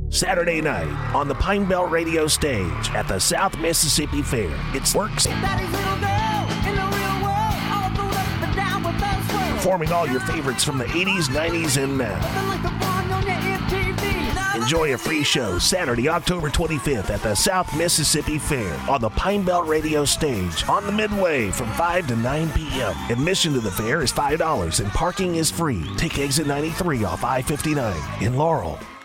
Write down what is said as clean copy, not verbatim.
Saturday night on the Pine Belt Radio stage at the South Mississippi Fair. It's Works. Performing all your favorites from the 80s, 90s, and now. Enjoy a free show Saturday, October 25th at the South Mississippi Fair on the Pine Belt Radio stage on the Midway from 5 to 9 p.m. Admission to the fair is $5 and parking is free. Take exit 93 off I-59 in Laurel.